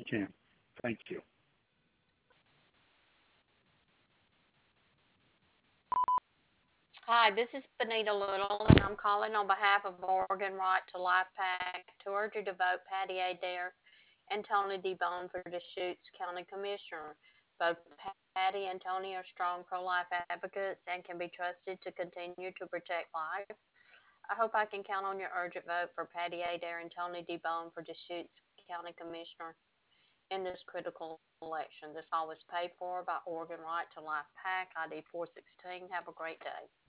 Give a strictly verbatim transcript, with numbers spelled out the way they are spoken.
I can. Thank you. Hi, this is Benita Little, and I'm calling on behalf of Oregon Right to Life PAC to urge you to vote Patty Adair and Tony DeBone for Deschutes County Commissioner. Both Patty and Tony are strong pro-life advocates and can be trusted to continue to protect life. I hope I can count on your urgent vote for Patty Adair and Tony DeBone for Deschutes County Commissioner in this critical election. This all was paid for by Oregon Right to Life PAC, I D four sixteen. Have a great day.